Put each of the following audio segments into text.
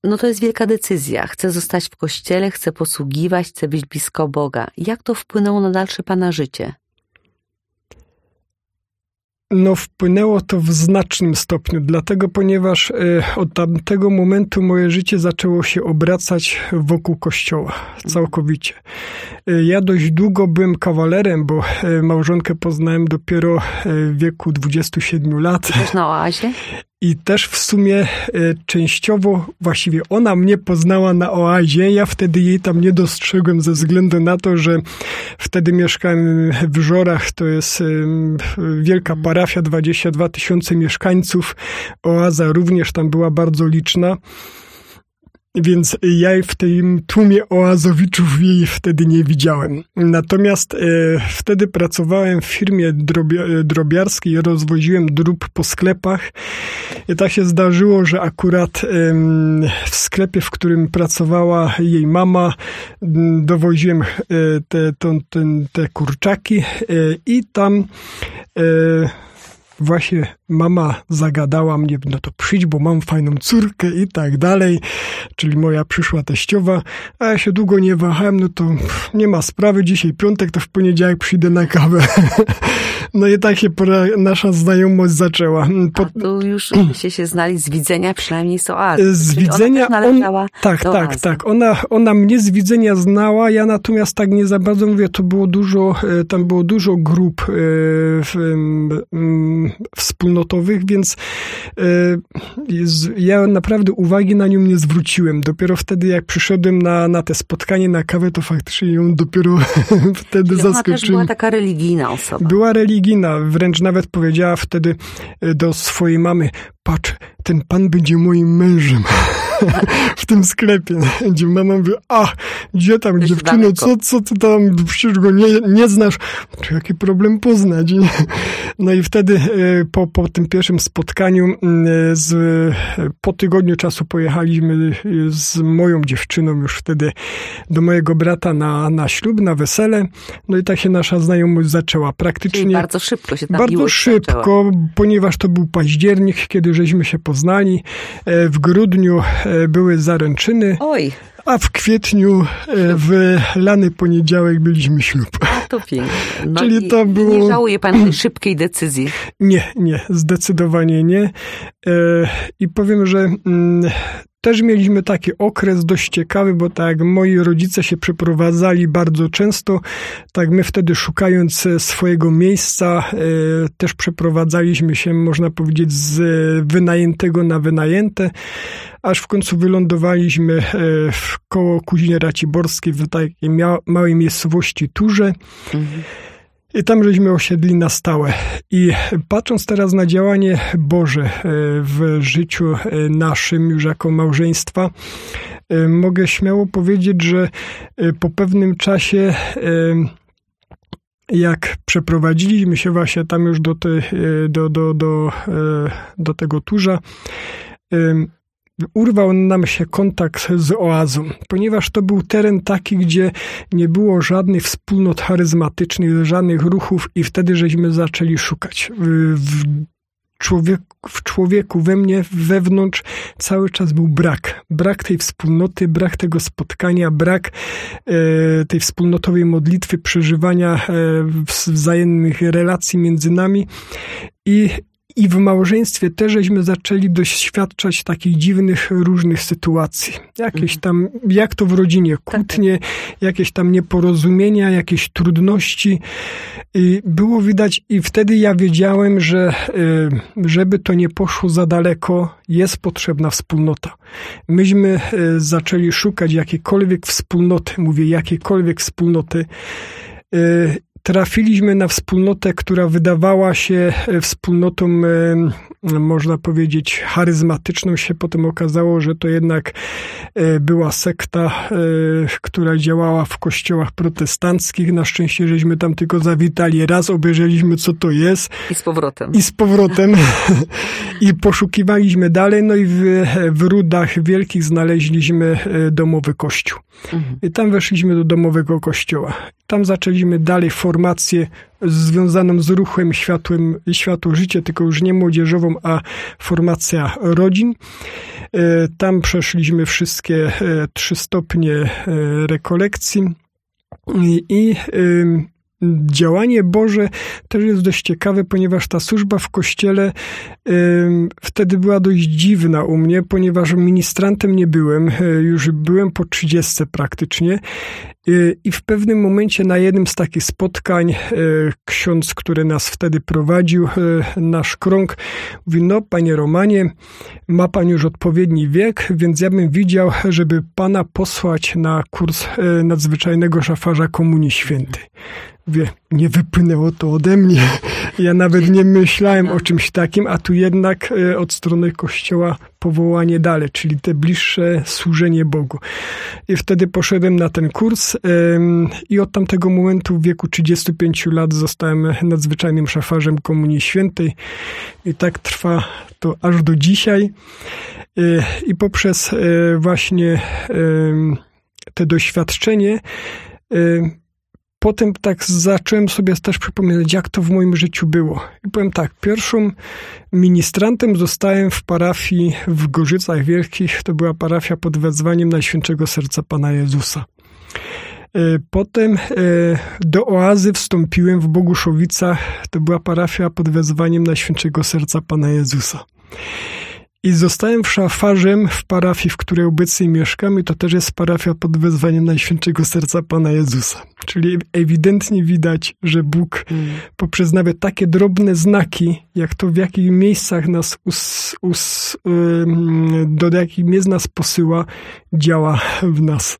no to jest wielka decyzja. Chcę zostać w kościele, chcę posługiwać, chcę być blisko Boga. Jak to wpłynęło na dalsze pana życie? No wpłynęło to w znacznym stopniu, dlatego ponieważ od tamtego momentu moje życie zaczęło się obracać wokół Kościoła całkowicie. Ja dość długo byłem kawalerem, bo małżonkę poznałem dopiero w wieku 27 lat. Też na oazie? I też w sumie częściowo, właściwie ona mnie poznała na oazie, ja wtedy jej tam nie dostrzegłem ze względu na to, że wtedy mieszkałem w Żorach, to jest wielka parafia, 22 000 mieszkańców, oaza również tam była bardzo liczna. Więc ja w tym tłumie oazowiczów jej wtedy nie widziałem. Natomiast wtedy pracowałem w firmie drobiarskiej, rozwoziłem drób po sklepach. I tak się zdarzyło, że akurat w sklepie, w którym pracowała jej mama, dowoziłem te kurczaki i tam właśnie mama zagadała mnie, no to przyjdź, bo mam fajną córkę i tak dalej, czyli moja przyszła teściowa, a ja się długo nie wahałem, no to nie ma sprawy, dzisiaj piątek, to w poniedziałek przyjdę na kawę. No i tak się nasza znajomość zaczęła. A tu już się znali z widzenia, przynajmniej z oazy. Z widzenia, ona mnie z widzenia znała, ja natomiast tak nie za bardzo mówię, tam było dużo grup wspólnotowych, więc ja naprawdę uwagi na nią nie zwróciłem. Dopiero wtedy, jak przyszedłem na te spotkanie, na kawę, to faktycznie ją dopiero wtedy zaskoczyłem. Ona też była taka religijna osoba. Była religijna, wręcz nawet powiedziała wtedy do swojej mamy, patrz, ten pan będzie moim mężem w tym sklepie. Gdzie mama mówi, gdzie tam dziewczyno, co ty tam, przecież go nie znasz. Czy jaki problem poznać? No i wtedy po tym pierwszym spotkaniu po tygodniu czasu pojechaliśmy z moją dziewczyną już wtedy do mojego brata na ślub, na wesele. No i tak się nasza znajomość zaczęła. Praktycznie czyli bardzo szybko się ta miłość zaczęła. Ponieważ to był październik, kiedy żeśmy się poznali. W grudniu były zaręczyny. Oj. A w kwietniu w lany poniedziałek byliśmy ślub. To pięknie. No czyli to było... Nie żałuje pan tej szybkiej decyzji? Nie, zdecydowanie nie. I powiem, że też mieliśmy taki okres dość ciekawy, bo tak jak moi rodzice się przeprowadzali bardzo często, tak my wtedy szukając swojego miejsca też przeprowadzaliśmy się, można powiedzieć, z wynajętego na wynajęte, aż w końcu wylądowaliśmy koło Kuźni Raciborskiej w takiej małej miejscowości Turze. I tam żeśmy osiedli na stałe. I patrząc teraz na działanie Boże w życiu naszym już jako małżeństwa, mogę śmiało powiedzieć, że po pewnym czasie, jak przeprowadziliśmy się właśnie tam już do tego Turza, urwał nam się kontakt z oazą, ponieważ to był teren taki, gdzie nie było żadnych wspólnot charyzmatycznych, żadnych ruchów i wtedy żeśmy zaczęli szukać. W człowieku, we mnie, wewnątrz cały czas był brak tej wspólnoty, brak tego spotkania, brak tej wspólnotowej modlitwy, przeżywania wzajemnych relacji między nami i w małżeństwie też żeśmy zaczęli doświadczać takich dziwnych, różnych sytuacji. Jakieś tam, jak to w rodzinie, kłótnie, jakieś tam nieporozumienia, jakieś trudności. I było widać i wtedy ja wiedziałem, że żeby to nie poszło za daleko, jest potrzebna wspólnota. Myśmy zaczęli szukać jakiejkolwiek wspólnoty, trafiliśmy na wspólnotę, która wydawała się wspólnotą, można powiedzieć, charyzmatyczną. Się potem okazało, że to jednak była sekta, która działała w kościołach protestanckich. Na szczęście żeśmy tam tylko zawitali raz, obejrzeliśmy, co to jest. I z powrotem. I poszukiwaliśmy dalej. No i w Rudach Wielkich znaleźliśmy domowy kościół. I tam weszliśmy do domowego kościoła. tam zaczęliśmy dalej formację związaną z ruchem Światło Życie, tylko już nie młodzieżową, a formacja rodzin. Tam przeszliśmy wszystkie 3 stopnie rekolekcji i działanie Boże też jest dość ciekawe, ponieważ ta służba w kościele wtedy była dość dziwna u mnie, ponieważ ministrantem nie byłem, już byłem po 30 praktycznie i w pewnym momencie na jednym z takich spotkań ksiądz, który nas wtedy prowadził, nasz krąg, mówi: no panie Romanie, ma pan już odpowiedni wiek, więc ja bym widział, żeby pana posłać na kurs nadzwyczajnego szafarza Komunii Świętej. Wie, nie wypłynęło to ode mnie. Ja nawet nie myślałem o czymś takim, a tu jednak od strony Kościoła powołanie dalej, czyli te bliższe służenie Bogu. I wtedy poszedłem na ten kurs i od tamtego momentu w wieku 35 lat zostałem nadzwyczajnym szafarzem Komunii Świętej i tak trwa to aż do dzisiaj. I poprzez właśnie te doświadczenie potem tak zacząłem sobie też przypominać, jak to w moim życiu było. I powiem tak, pierwszym ministrantem zostałem w parafii w Gorzycach Wielkich. To była parafia pod wezwaniem Najświętszego Serca Pana Jezusa. Potem do Oazy wstąpiłem w Boguszowicach. To była parafia pod wezwaniem Najświętszego Serca Pana Jezusa. I zostałem szafarzem w parafii, w której obecnie mieszkam, i to też jest parafia pod wezwaniem Najświętszego Serca Pana Jezusa. Czyli ewidentnie widać, że Bóg poprzez nawet takie drobne znaki, jak to w jakich miejscach nas do jakich miejsc nas posyła, działa w nas.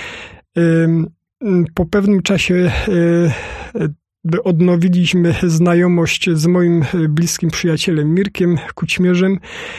Po pewnym czasie odnowiliśmy znajomość z moim bliskim przyjacielem Mirkiem Kućmierzem.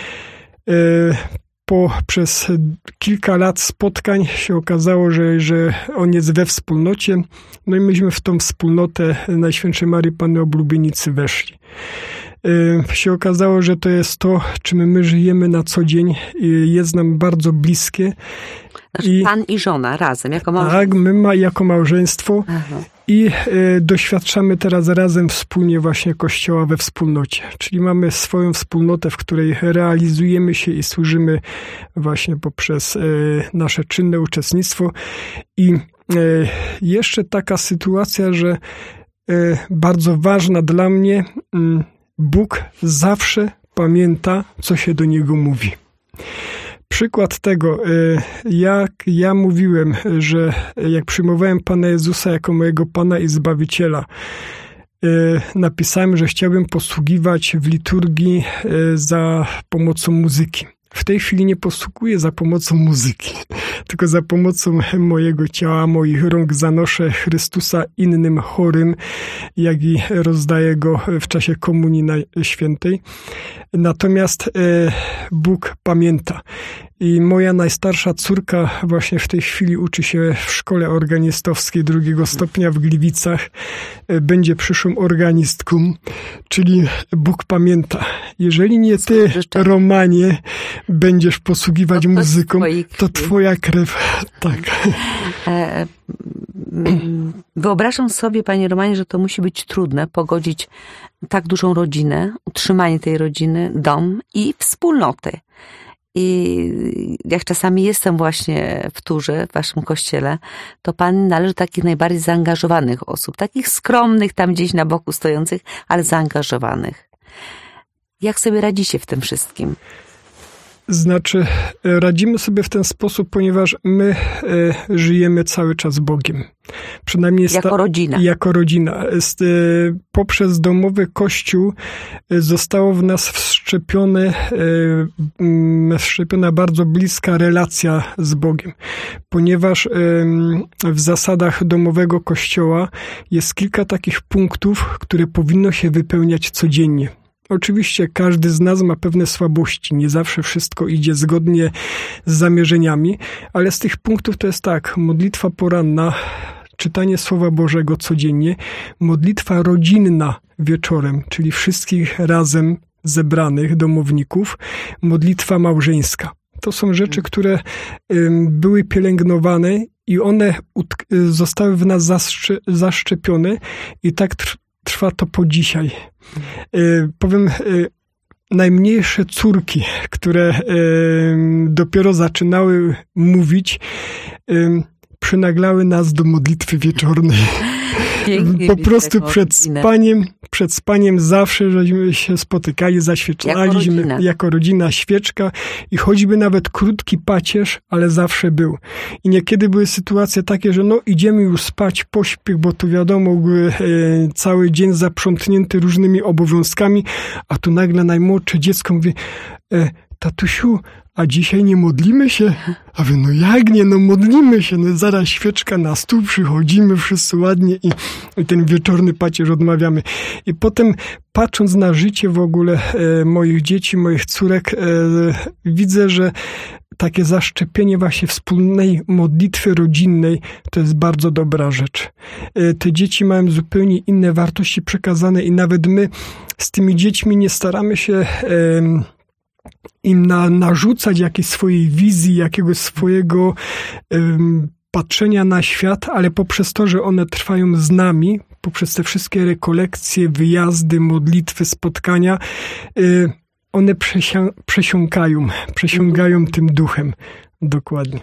Przez kilka lat spotkań się okazało, że on jest we wspólnocie. No i myśmy w tą wspólnotę Najświętszej Maryi Panny Oblubienicy weszli. Się okazało, że to jest to, czym my żyjemy na co dzień. Jest nam bardzo bliskie. Znaczy pan i żona razem, jako małżeństwo? Tak, my jako małżeństwo. Aha. I doświadczamy teraz razem wspólnie właśnie Kościoła we wspólnocie. Czyli mamy swoją wspólnotę, w której realizujemy się i służymy właśnie poprzez nasze czynne uczestnictwo. I jeszcze taka sytuacja, że bardzo ważna dla mnie, Bóg zawsze pamięta, co się do Niego mówi. Przykład tego, jak ja mówiłem, że jak przyjmowałem Pana Jezusa jako mojego Pana i Zbawiciela, napisałem, że chciałbym posługiwać w liturgii za pomocą muzyki. W tej chwili nie posługuję za pomocą muzyki, tylko za pomocą mojego ciała, moich rąk zanoszę Chrystusa innym chorym, jak i rozdaję Go w czasie Komunii Świętej. Natomiast Bóg pamięta. I moja najstarsza córka właśnie w tej chwili uczy się w szkole organistowskiej 2 stopnia w Gliwicach. Będzie przyszłą organistką, czyli Bóg pamięta. Jeżeli nie ty, Romanie, będziesz posługiwać muzyką, to twoja krew. Tak. Wyobrażam sobie, panie Romanie, że to musi być trudne pogodzić tak dużą rodzinę, utrzymanie tej rodziny, dom i wspólnoty. I jak czasami jestem właśnie w turze, w waszym kościele, to pan należy do takich najbardziej zaangażowanych osób, takich skromnych, tam gdzieś na boku stojących, ale zaangażowanych. Jak sobie radzicie w tym wszystkim? Znaczy, radzimy sobie w ten sposób, ponieważ my żyjemy cały czas Bogiem. Przynajmniej jako rodzina. Jako rodzina. Poprzez domowy Kościół zostało w nas wszczepiona bardzo bliska relacja z Bogiem. Ponieważ w zasadach domowego Kościoła jest kilka takich punktów, które powinno się wypełniać codziennie. Oczywiście każdy z nas ma pewne słabości, nie zawsze wszystko idzie zgodnie z zamierzeniami, ale z tych punktów to jest tak: modlitwa poranna, czytanie Słowa Bożego codziennie, modlitwa rodzinna wieczorem, czyli wszystkich razem zebranych domowników, modlitwa małżeńska. To są rzeczy, które były pielęgnowane i one zostały w nas zaszczepione i tak trwa to po dzisiaj. Powiem, najmniejsze córki, które dopiero zaczynały mówić, przynaglały nas do modlitwy wieczornej. Po prostu przed spaniem zawsze żeśmy się spotykali, zaświecaliśmy jako rodzina świeczka i choćby nawet krótki pacierz, ale zawsze był. I niekiedy były sytuacje takie, że idziemy już spać, pośpiech, bo tu wiadomo, cały dzień zaprzątnięty różnymi obowiązkami, a tu nagle najmłodsze dziecko mówi, tatusiu, a dzisiaj nie modlimy się? A wy, jak nie, modlimy się, zaraz świeczka na stół, przychodzimy wszyscy ładnie i ten wieczorny pacierz odmawiamy. I potem, patrząc na życie w ogóle moich dzieci, moich córek, widzę, że takie zaszczepienie właśnie wspólnej modlitwy rodzinnej to jest bardzo dobra rzecz. Te dzieci mają zupełnie inne wartości przekazane i nawet my z tymi dziećmi nie staramy się im narzucać jakiejś swojej wizji, jakiegoś swojego patrzenia na świat, ale poprzez to, że one trwają z nami, poprzez te wszystkie rekolekcje, wyjazdy, modlitwy, spotkania, one przesiąkają tym duchem. Dokładnie.